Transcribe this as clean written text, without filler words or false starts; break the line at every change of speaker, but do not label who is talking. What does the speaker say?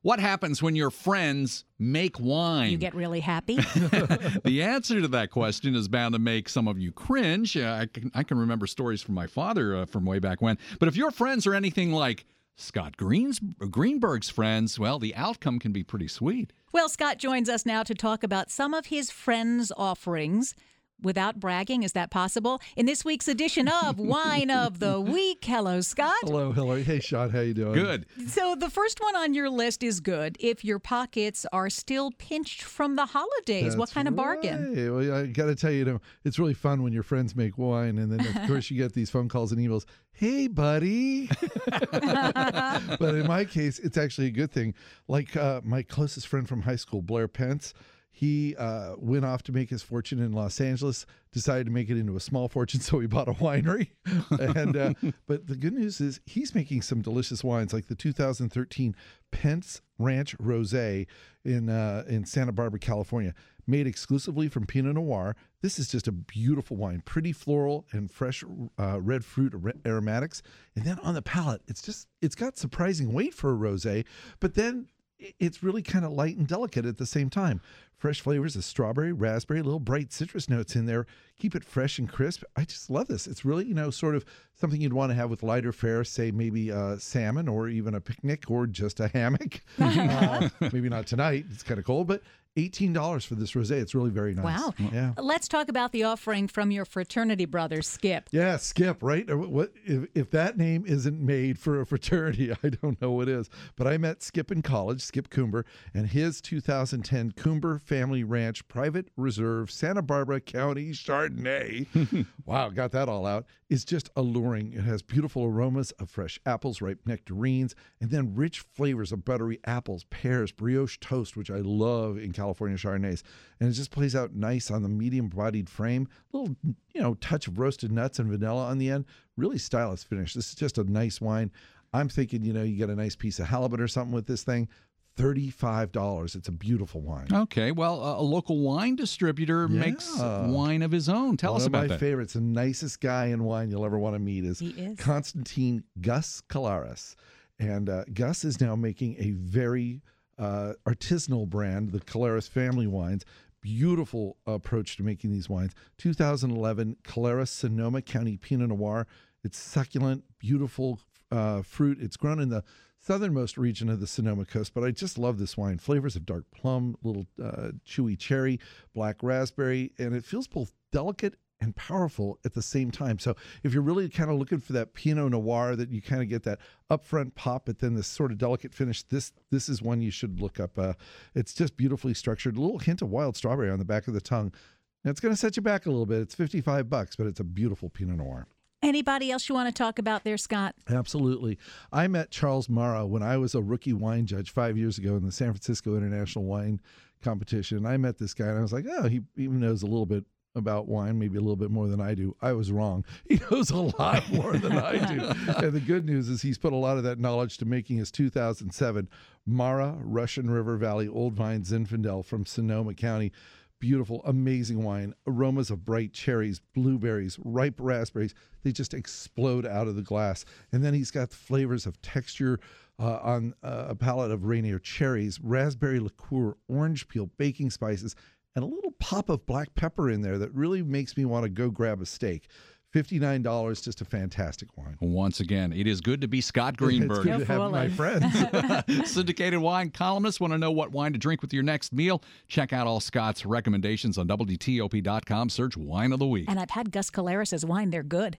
What happens when your friends make wine?
You get really happy?
The answer to that question is bound to make some of you cringe. I can remember stories from my father from way back when. But if your friends are anything like Scott Greenberg's friends, well, the outcome can be pretty sweet.
Well, Scott joins us now to talk about some of his friends' offerings. Without bragging, is that possible? In this week's edition of Wine of the Week. Hello, Scott.
Hello, Hillary. Hey, Sean. How you doing?
Good.
So the first one on your list is good if your pockets are still pinched from the holidays. What kind of bargain?
Right. Well, I got to tell you, it's really fun when your friends make wine, and then, of course, you get these phone calls and emails. Hey, buddy. But in my case, it's actually a good thing. Like my closest friend from high school, Blair Pence, he went off to make his fortune in Los Angeles, decided to make it into a small fortune, so he bought a winery. And but the good news is he's making some delicious wines, like the 2013 Pence Ranch Rosé in Santa Barbara, California, made exclusively from Pinot Noir. This is just a beautiful wine, pretty floral and fresh red fruit aromatics. And then on the palate, it's got surprising weight for a rosé, but then it's really kind of light and delicate at the same time. Fresh flavors of strawberry, raspberry, little bright citrus notes in there. Keep it fresh and crisp. I just love this. It's really, sort of something you'd want to have with lighter fare, say maybe salmon or even a picnic or just a hammock. Maybe not tonight. It's kind of cold, but $18 for this rosé. It's really very nice.
Wow.
Yeah.
Let's talk about the offering from your fraternity brother, Skip.
Yeah, Skip, right? What if that name isn't made for a fraternity, I don't know what is. But I met Skip in college, Skip Coomber, and his 2010 Coomber Family Ranch Private Reserve Santa Barbara County Chardonnay. Wow, got that all out. It's just alluring. It has beautiful aromas of fresh apples, ripe nectarines, and then rich flavors of buttery apples, pears, brioche toast, which I love in California Chardonnays. And it just plays out nice on the medium-bodied frame. A little, touch of roasted nuts and vanilla on the end. Really stylish finish. This is just a nice wine. I'm thinking, you get a nice piece of halibut or something with this thing. $35. It's a beautiful wine.
Okay, well, a local wine distributor makes wine of his own. Tell us about that.
One of my favorites, the nicest guy in wine you'll ever want to meet is Constantine Gus Colares. And Gus is now making a very artisanal brand, the Colares family wines. Beautiful approach to making these wines. 2011 Colares Sonoma County Pinot Noir. It's succulent, beautiful fruit. It's grown in the southernmost region of the Sonoma Coast, but I just love this wine. Flavors of dark plum, little chewy cherry, black raspberry, and it feels both delicate and powerful at the same time. So if you're really kind of looking for that Pinot Noir, that you kind of get that upfront pop, but then this sort of delicate finish, this is one you should look up. It's just beautifully structured. A little hint of wild strawberry on the back of the tongue. Now, it's going to set you back a little bit. It's $55, but it's a beautiful Pinot Noir.
Anybody else you want to talk about there, Scott?
Absolutely. I met Charles Mara when I was a rookie wine judge 5 years ago in the San Francisco International Wine Competition. I met this guy, and I was like, oh, he even knows a little bit about wine, maybe a little bit more than I do. I was wrong. He knows a lot more than I do. And the good news is he's put a lot of that knowledge to making his 2007 Mara Russian River Valley Old Vine Zinfandel from Sonoma County. Beautiful, amazing wine. Aromas of bright cherries, blueberries, ripe raspberries. They just explode out of the glass. And then he's got the flavors of texture on a palette of Rainier cherries, raspberry liqueur, orange peel, baking spices, and a little pop of black pepper in there that really makes me want to go grab a steak. $59, just a fantastic wine.
Once again, it is good to be Scott Greenberg.
It's good to have my friends.
Syndicated wine columnists want to know what wine to drink with your next meal. Check out all Scott's recommendations on WTOP.com. Search Wine of the Week.
And I've had Gus Colares' wine. They're good.